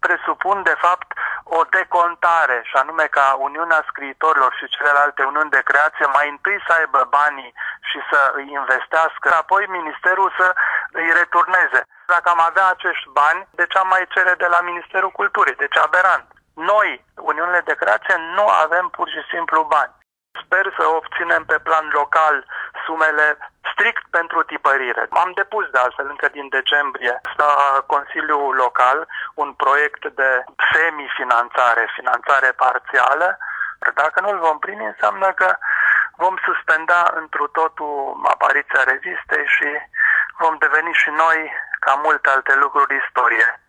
presupun de fapt o decontare, și anume ca Uniunea Scriitorilor și celelalte uniuni de creație mai întâi să aibă banii și să îi investească, apoi Ministerul să îi returneze. Dacă am avea acești bani, de ce am mai cere de la Ministerul Culturii? Deci aberant. Noi, uniunile de creație, nu avem pur și simplu bani. Sper să obținem pe plan local sumele strict pentru tipărire. Am depus de altfel încă din decembrie la Consiliul Local un proiect de semifinanțare, finanțare parțială. Dacă nu îl vom primi, înseamnă că vom suspenda întru totul apariția revistei și vom deveni și noi, ca multe alte lucruri, istorie.